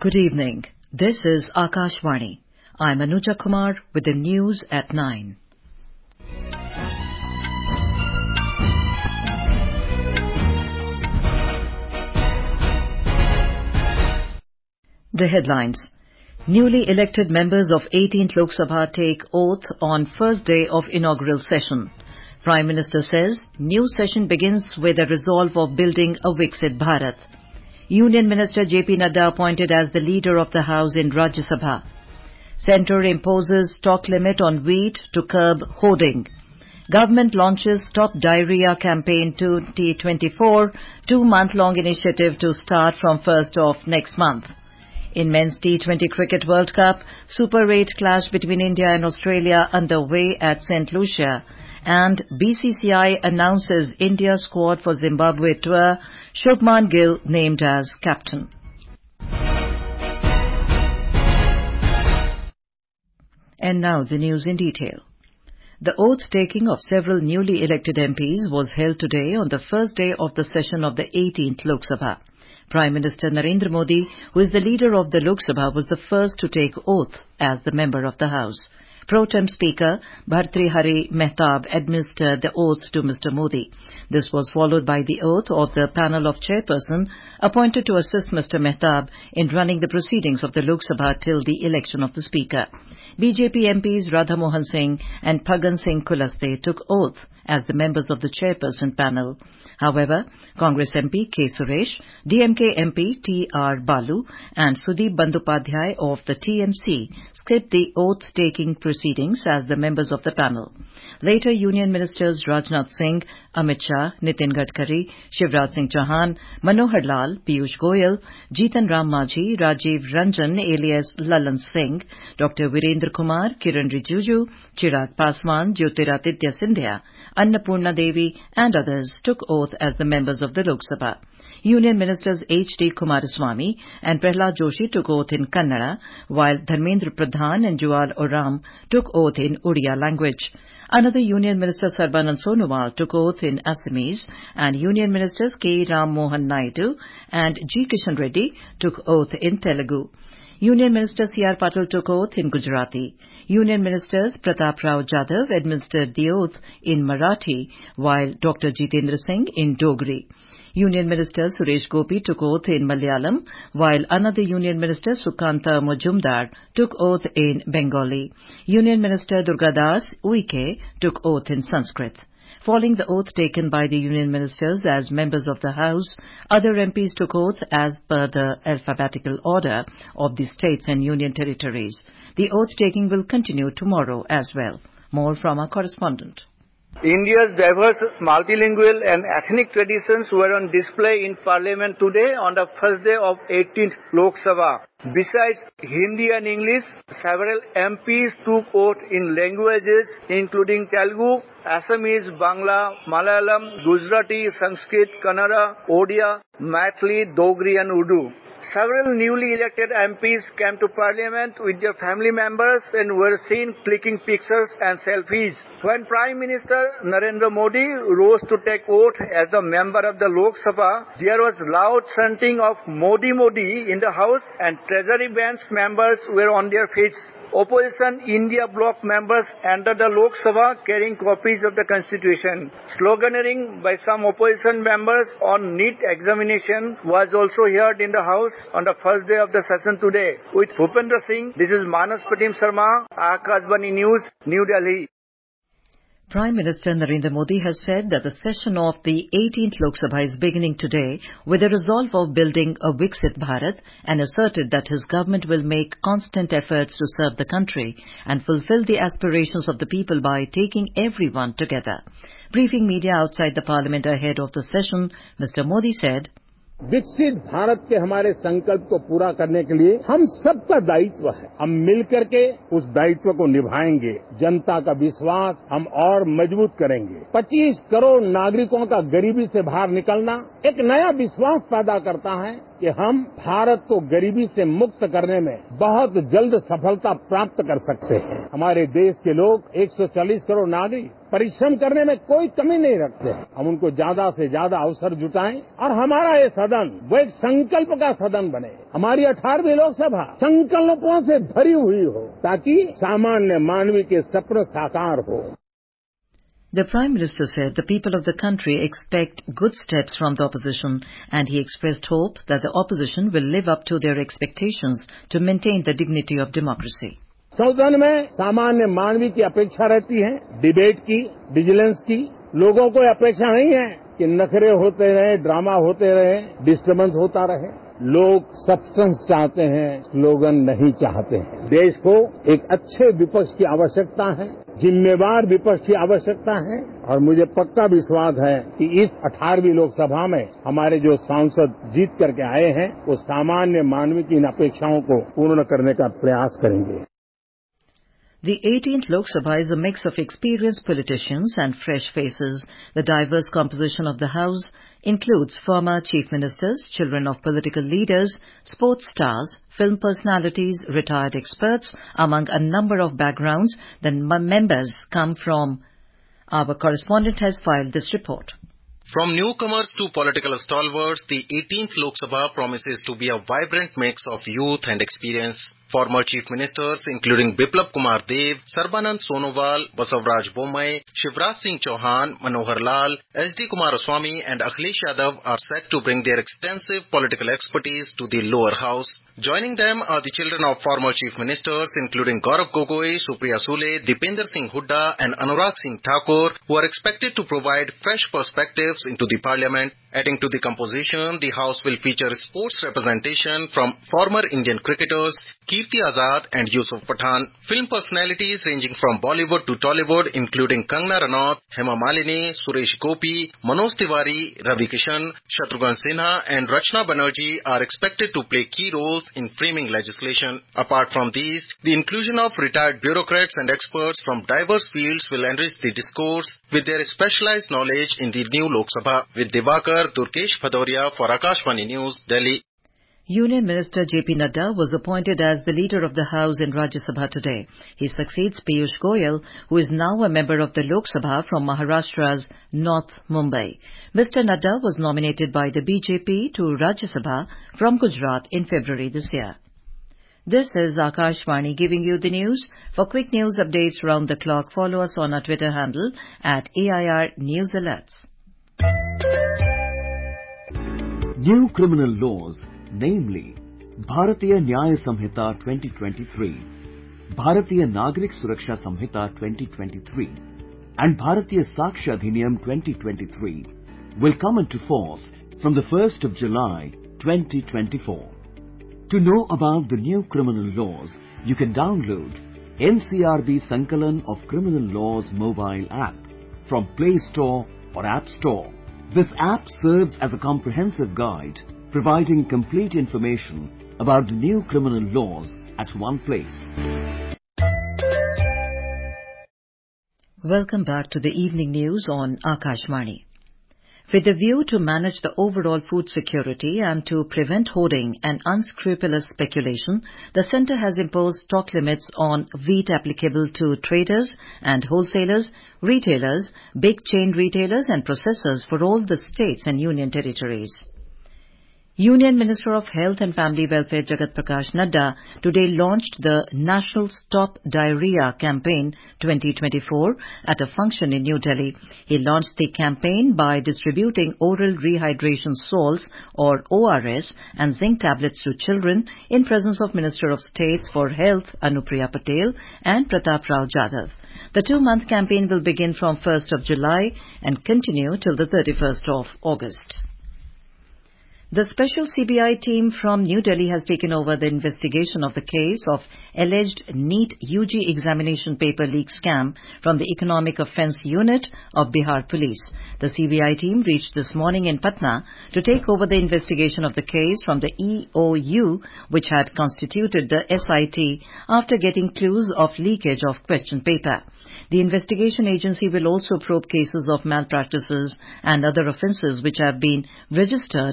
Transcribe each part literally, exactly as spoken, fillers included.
Good evening. This is Akashvani. I'm Anuja Kumar with the news at nine. The headlines. Newly elected members of eighteenth Lok Sabha take oath on first day of inaugural session. Prime Minister says new session begins with a resolve of building a Viksit Bharat. Union Minister J P Nadda appointed as the leader of the House in Rajya Sabha. Centre imposes stock limit on wheat to curb hoarding. Government launches Stop Diarrhea Campaign twenty twenty-four, two-month-long initiative to start from first of next month. In Men's T twenty Cricket World Cup, Super eight clash between India and Australia underway at Saint Lucia. And B C C I announces India squad for Zimbabwe tour, Shubman Gill named as captain. And now the news in detail. The oath-taking of several newly elected M Ps was held today on the first day of the session of the eighteenth Lok Sabha. Prime Minister Narendra Modi, who is the leader of the Lok Sabha, was the first to take oath as the member of the House. Pro Tem Speaker Bhartrihari Mehtab administered the oath to Mister Modi. This was followed by the oath of the panel of chairperson appointed to assist Mister Mehtab in running the proceedings of the Lok Sabha till the election of the Speaker. B J P M Ps Radha Mohan Singh and Phagan Singh Kulaste took oath as the members of the chairperson panel. However, Congress M P K. Suresh, D M K M P T R Balu and Sudeep Bandyopadhyay of the T M C skipped the oath-taking proceedings as the members of the panel. Later, Union Ministers Rajnath Singh, Amit Shah, Nitin Gadkari, Shivraj Singh Chauhan, Manohar Lal, Piyush Goyal, Jitan Ram Majhi, Rajiv Ranjan alias Lalan Singh, Doctor Virendra Kumar, Kiran Rijiju, Chirag Paswan, Jyotiraditya Scindia, Annapurna Devi and others took oath as the members of the Lok Sabha. Union Ministers H D Kumaraswamy and Prahlad Joshi took oath in Kannada, while Dharmendra Pradhan and Jual Oram took oath in Odia language. Another Union Minister Sarbanand Sonowal took oath in Assamese, and Union Ministers K. Ram Mohan Naidu and G. Kishan Reddy took oath in Telugu. Union Minister C R Patil took oath in Gujarati. Union Ministers Pratap Rao Jadhav administered the oath in Marathi, while Doctor Jitendra Singh in Dogri. Union Minister Suresh Gopi took oath in Malayalam, while another Union Minister Sukanta Majumdar took oath in Bengali. Union Minister Durgadas Uike took oath in Sanskrit. Following the oath taken by the Union Ministers as members of the House, other M Ps took oath as per the alphabetical order of the states and union territories. The oath-taking will continue tomorrow as well. More from our correspondent. India's diverse, multilingual and ethnic traditions were on display in Parliament today on the first day of eighteenth Lok Sabha. Besides Hindi and English, several M Ps took oath in languages including Telugu, Assamese, Bangla, Malayalam, Gujarati, Sanskrit, Kannada, Odia, Maithili, Dogri and Urdu. Several newly elected M Ps came to Parliament with their family members and were seen clicking pictures and selfies. When Prime Minister Narendra Modi rose to take oath as a member of the Lok Sabha, there was loud chanting of Modi Modi in the House and Treasury Bench members were on their feet. Opposition India bloc members entered the Lok Sabha carrying copies of the Constitution. Sloganeering by some opposition members on NEET examination was also heard in the House on the first day of the session today. With Bhupendra Singh, this is Manas Pratim Sharma, Akashvani News, New Delhi. Prime Minister Narendra Modi has said that the session of the eighteenth Lok Sabha is beginning today with a resolve of building a Viksit Bharat and asserted that his government will make constant efforts to serve the country and fulfill the aspirations of the people by taking everyone together. Briefing media outside the Parliament ahead of the session, Mister Modi said, विकसित भारत के हमारे संकल्प को पूरा करने के लिए हम सबका दायित्व है. हम मिलकर के उस दायित्व को निभाएंगे. जनता का विश्वास हम और मजबूत करेंगे. पच्चीस करोड़ नागरिकों का गरीबी से बाहर निकलना एक नया विश्वास पैदा करता है. कि हम भारत को गरीबी से मुक्त करने में बहुत जल्द सफलता प्राप्त कर सकते हैं। हमारे देश के लोग एक सौ चालीस करोड़ नागरिक परिश्रम करने में कोई कमी नहीं रखते हैं। हम उनको ज्यादा से ज्यादा अवसर जुटाएं और हमारा ये सदन वो एक संकल्प का सदन बने। हमारी अठारहवीं लोकसभा संकल्पों से भरी हुई हो ताकि सामान्य मानवी के सपने साकार हो। The Prime Minister said the people of the country expect good steps from the opposition, and he expressed hope that the opposition will live up to their expectations to maintain the dignity of democracy. सदन में सामान्य मानवी की अपेक्षा रहती है, debate की, vigilance की। लोगों को अपेक्षा नहीं है कि नखरे होते रहे, ड्रामा होते रहे, डिस्टर्बेंस होता रहे। लोग सब्सटेंस चाहते हैं, स्लोगन नहीं चाहते हैं। देश को एक अच्छे विपक्ष की आवश्यकता है, जिम्मेवार विपक्ष की आवश्यकता है और मुझे पक्का विश्वास है कि इस अठारहवीं लोकसभा में हमारे जो सांसद जीत करके आए हैं वो सामान्य मानवी की इन अपेक्षाओं को पूर्ण करने का प्रयास करेंगे। The eighteenth Lok Sabha is a mix of experienced politicians and fresh faces. The diverse composition of the House includes former chief ministers, children of political leaders, sports stars, film personalities, retired experts, among a number of backgrounds. The members come from. Our correspondent has filed this report. From newcomers to political stalwarts, the eighteenth Lok Sabha promises to be a vibrant mix of youth and experience. Former chief ministers including Biplab Kumar Dev, Sarbanand Sonowal, Basavaraj Bommai, Shivraj Singh Chauhan, Manohar Lal, H D Kumaraswamy and Akhilesh Yadav are set to bring their extensive political expertise to the lower house. Joining them are the children of former chief ministers including Gaurav Gogoi, Supriya Sule, Dipender Singh Hooda and Anurag Singh Thakur, who are expected to provide fresh perspectives into the parliament. Adding to the composition, the House will feature sports representation from former Indian cricketers Kirti Azad and Yusuf Pathan. Film personalities ranging from Bollywood to Tollywood including Kangana Ranaut, Hema Malini, Suresh Gopi, Manoj Tiwari, Ravi Kishan, Shatrughan Sinha and Rachna Banerjee are expected to play key roles in framing legislation. Apart from these, the inclusion of retired bureaucrats and experts from diverse fields will enrich the discourse with their specialized knowledge in the new Lok Sabha. With Divakar, Durkesh Bhadoria for Akashvani News, Delhi. Union Minister J P Nadda was appointed as the leader of the House in Rajya Sabha today. He succeeds Piyush Goyal, who is now a member of the Lok Sabha from Maharashtra's North Mumbai. Mister Nadda was nominated by the B J P to Rajya Sabha from Gujarat in February this year. This is Akashvani giving you the news. For quick news updates round the clock, follow us on our Twitter handle at A I R News Alerts. New criminal laws, namely Bharatiya Nyaya Samhita twenty twenty-three, Bharatiya Nagrik Suraksha Samhita twenty twenty-three and Bharatiya Sakshya Adhiniyam twenty twenty-three will come into force from the first of July twenty twenty-four. To know about the new criminal laws, you can download N C R B Sankalan of Criminal Laws mobile app from Play Store or App Store. This app serves as a comprehensive guide providing complete information about the new criminal laws at one place. Welcome back to the evening news on Akashvani. With a view to manage the overall food security and to prevent hoarding and unscrupulous speculation, the Centre has imposed stock limits on wheat applicable to traders and wholesalers, retailers, big chain retailers and processors for all the states and union territories. Union Minister of Health and Family Welfare Jagat Prakash Nadda today launched the National Stop Diarrhea Campaign twenty twenty-four at a function in New Delhi. He launched the campaign by distributing oral rehydration salts or O R S and zinc tablets to children in presence of Minister of States for Health Anupriya Patel and Pratap Rao Jadhav. The two-month campaign will begin from first of July and continue till the thirty-first of August. The special C B I team from New Delhi has taken over the investigation of the case of alleged NEET U G examination paper leak scam from the Economic Offence Unit of Bihar Police. The C B I team reached this morning in Patna to take over the investigation of the case from the E O U, which had constituted the S I T after getting clues of leakage of question paper. The investigation agency will also probe cases of malpractices and other offences which have been registered at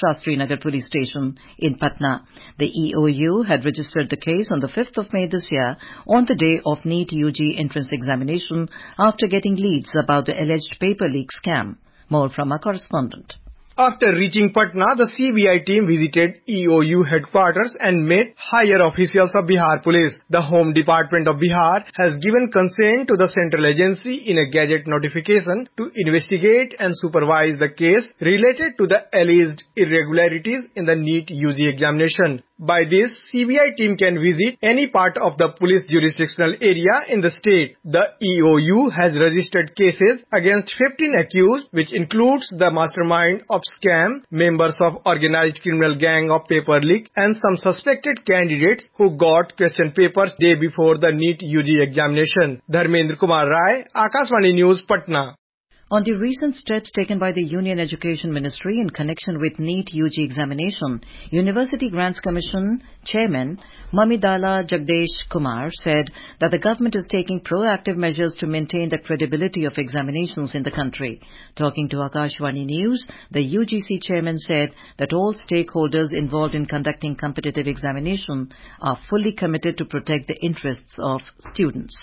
Shastri Nagar Police Station in Patna. The E O U had registered the case on the fifth of May this year on the day of NEET U G entrance examination after getting leads about the alleged paper leak scam. More from our correspondent. After reaching Patna, the C B I team visited E O U headquarters and met higher officials of Bihar Police. The Home Department of Bihar has given consent to the central agency in a gazette notification to investigate and supervise the case related to the alleged irregularities in the NEET U G examination. By this, C B I team can visit any part of the police jurisdictional area in the state. The E O U has registered cases against fifteen accused, which includes the mastermind of scam, members of organized criminal gang of paper leak, and some suspected candidates who got question papers day before the NEET U G examination. Dharmendra Kumar Rai, Akashvani News, Patna. On the recent steps taken by the Union Education Ministry in connection with NEET U G examination, University Grants Commission Chairman Mamidala Jagdesh Kumar said that the government is taking proactive measures to maintain the credibility of examinations in the country. Talking to Akashvani News, the U G C chairman said that all stakeholders involved in conducting competitive examination are fully committed to protect the interests of students.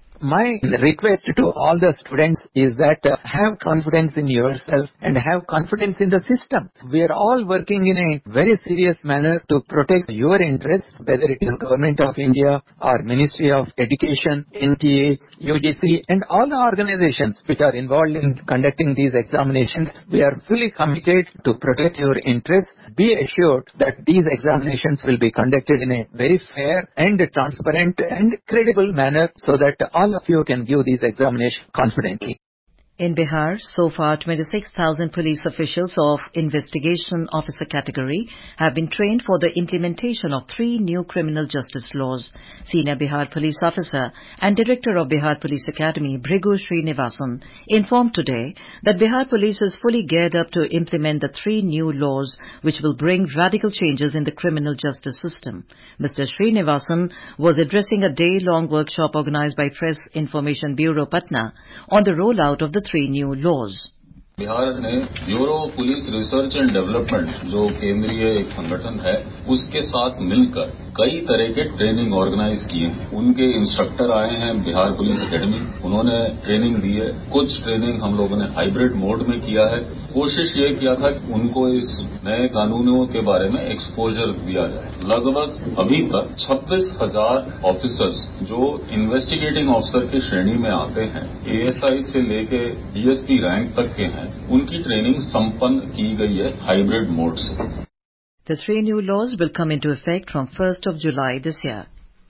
My request to all the students is that uh, have confidence in yourself and have confidence in the system. We are all working in a very serious manner to protect your interests, whether it is Government of India or Ministry of Education, N T A, U G C, and all the organizations which are involved in conducting these examinations. We are fully committed to protect your interests. Be assured that these examinations will be conducted in a very fair and transparent and credible manner so that all of you can give these examinations confidently. In Bihar, so far twenty-six thousand police officials of investigation officer category have been trained for the implementation of three new criminal justice laws. Senior Bihar police officer and director of Bihar Police Academy, Bhrigu Srinivasan, informed today that Bihar police is fully geared up to implement the three new laws which will bring radical changes in the criminal justice system. Mister Srinivasan was addressing a day-long workshop organized by Press Information Bureau Patna on the rollout of the three new laws. Bihar ने bureau police research and development जो केंद्रीय एक संगठन है उसके साथ मिलकर कई तरह के ट्रेनिंग ऑर्गेनाइज किए हैं. उनके इंस्ट्रक्टर आए हैं बिहार पुलिस एकेडमी, उन्होंने ट्रेनिंग दी है. कुछ ट्रेनिंग हम लोगों ने हाइब्रिड मोड में किया है. कोशिश ये किया था कि उनको इस नए कानूनों के बारे में एक्सपोजर दिया जाए. लगभग अभी तक छब्बीस हजार ऑफिसर्स जो इन्वेस्टिगेटिंग ऑफिसर की श्रेणी में आते हैं, एएसआई से लेके डीएसपी रैंक तक के हैं, उनकी ट्रेनिंग संपन्न की गई है हाइब्रिड मोड से. The three new laws will come into effect from first of July this year.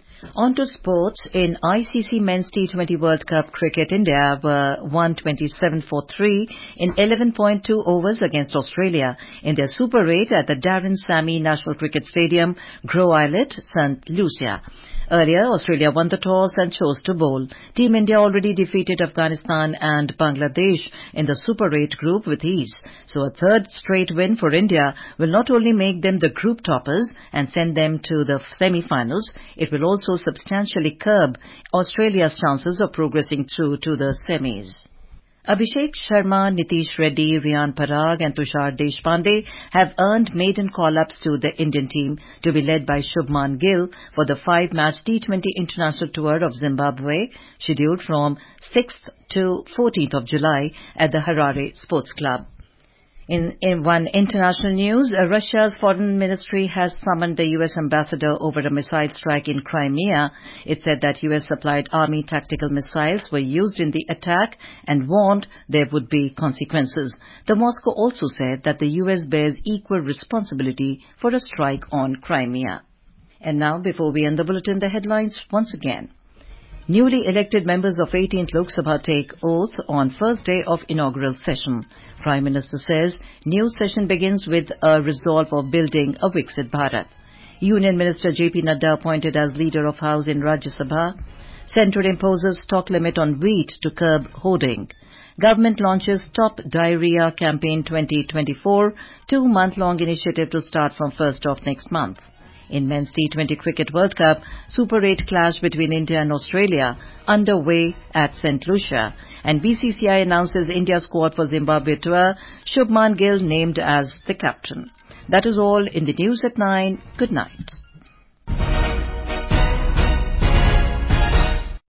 On to sports. In I C C Men's T twenty World Cup Cricket, India were one twenty-seven for three in eleven point two overs against Australia in their Super eight at the Darren Sammy National Cricket Stadium, Grow Islet, Saint Lucia. Earlier, Australia won the toss and chose to bowl. Team India already defeated Afghanistan and Bangladesh in the Super eight group with ease. So a third straight win for India will not only make them the group toppers and send them to the semi-finals, it will also substantially curb Australia's chances of progressing through to the semis. Abhishek Sharma, Nitish Reddy, Riyan Parag and Tushar Deshpande have earned maiden call-ups to the Indian team to be led by Shubman Gill for the five-match T twenty International Tour of Zimbabwe, scheduled from sixth to fourteenth of July at the Harare Sports Club. In, in one international news, uh, Russia's foreign ministry has summoned the U S ambassador over a missile strike in Crimea. It said that U S-supplied army tactical missiles were used in the attack and warned there would be consequences. The Moscow also said that the U S bears equal responsibility for a strike on Crimea. And now, before we end the bulletin, the headlines once again. Newly elected members of eighteenth Lok Sabha take oath on first day of inaugural session. Prime Minister says new session begins with a resolve of building a Viksit Bharat. Union Minister J P Nadda appointed as leader of House in Rajya Sabha. Centre imposes stock limit on wheat to curb hoarding. Government launches Stop Diarrhea Campaign twenty twenty-four, two-month-long initiative to start from first of next month. In Men's T twenty Cricket World Cup, Super eight clash between India and Australia underway at Saint Lucia. And B C C I announces India squad for Zimbabwe tour, Shubman Gill named as the captain. That is all in the news at nine. Good night.